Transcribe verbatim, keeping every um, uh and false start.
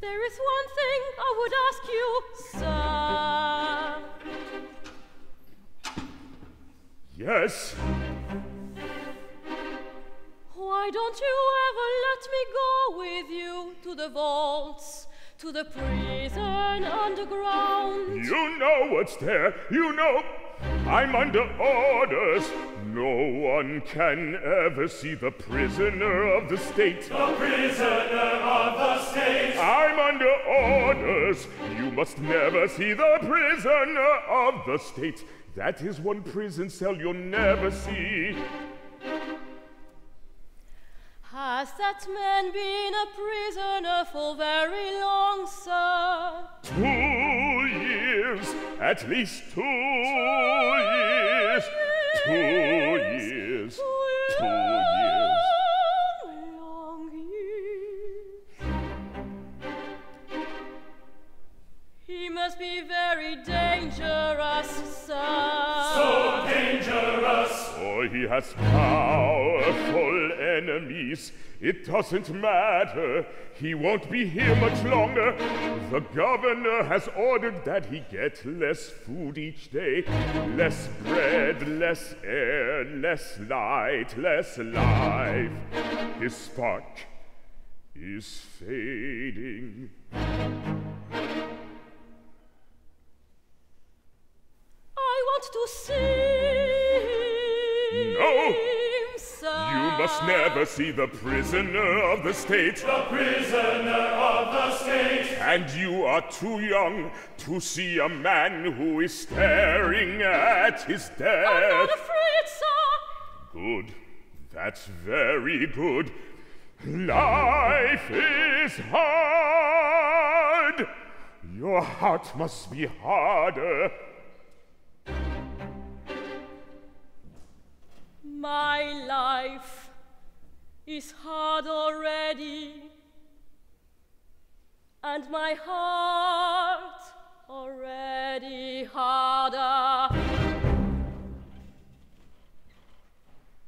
There is one thing I would ask you, sir. Yes? Why don't you ever let me go with you to the vaults, to the prison underground? You know what's there. You know I'm under orders. No one can ever see the prisoner of the state. The prisoner of the state. I'm under orders. You must never see the prisoner of the state. That is one prison cell you'll never see. Has that man been a prisoner for very long, sir? Two years, at least two, two years, two years, two years. Long years. He must be very dangerous, sir. So dangerous. For he has powerful enemies. It doesn't matter. He won't be here much longer. The governor has ordered that he get less food each day. Less bread, less air, less light, less life. His spark is fading. I want to see. No! Sir. You must never see the prisoner of the state. The prisoner of the state. And you are too young to see a man who is staring at his death. I'm not afraid, sir. Good. That's very good. Life is hard. Your heart must be harder. My life is hard already, and my heart